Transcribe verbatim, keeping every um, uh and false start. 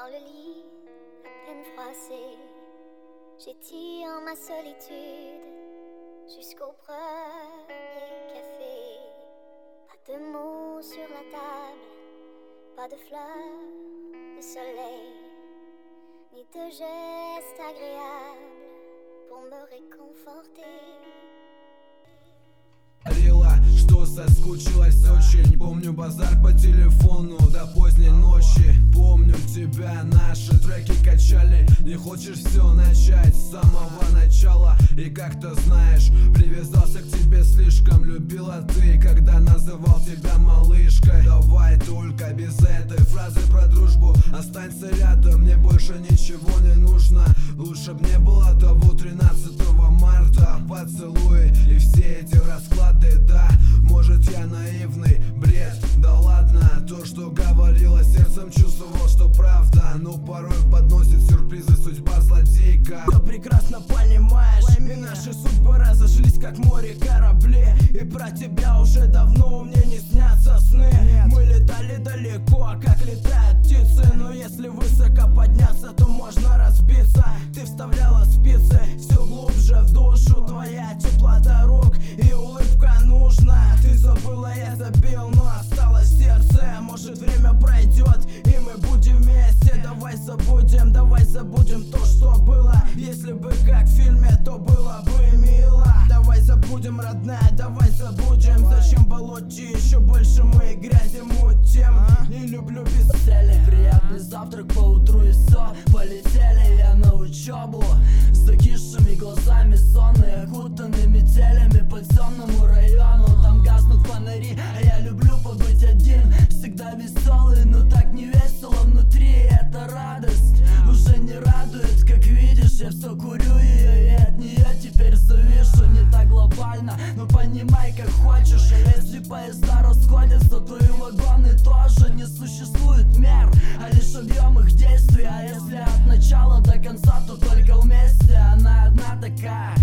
dans le lit, à peine froissée, j'étire ma solitude jusqu'au premier café. Pas de mots sur la table, pas de fleurs de soleil, ni de gestes agréables pour me réconforter. Говорила, что соскучилась очень. Помню базар по телефону до поздней ночи. Помню тебя, наши треки качали. Не хочешь все начать с самого начала. И как-то знаешь, привязался к тебе слишком. Любила ты, когда называл тебя малышкой. Давай только без этой фразы про дружбу. Останься рядом, мне больше ничего не нужно. Лучше б не было того тринадцатого марта. Поцелуи и все эти расклады, да. Может, я наивный, бред, да ладно. То, что говорила сердцем, чувствовал, что правда. Но порой подносит сюрпризы судьба злодейка. Ты прекрасно понимаешь, и наши судьбы разошлись, как море корабли. И про тебя уже давно мне не снятся сны. Мы летали далеко, как летают птицы. Но если высоко подняться, то можно разбиться. Ты вставляла спицы все глубже в душу. Твоя теплота рук и улыбка нужна. Ты забыла, я забил, но осталось сердце. Может, время пройдет, и мы будем вместе. Давай забудем, давай забудем то, что было. Если бы как в фильме, то было бы мило. Давай забудем, родная, давай забудем. Зачем болоте, еще больше мы грязи мутим. Не люблю без цели. Приятный завтрак по утру и все. Полетели я на учебу с закисшими глазами, сонные, окутанные метелями по темному району. Там гаснут фонари, а я люблю побыть один. Всегда веселый, но так не весело внутри. Эта радость уже не радует. Как видишь, я все курю ее, и от нее теперь завишу. Не так глобально, но понимай, как хочешь. А если поезда расходятся, то и вагоны тоже. Не существует мер, а лишь объем их действий. А если от начала до конца, то только вместе. Она одна такая,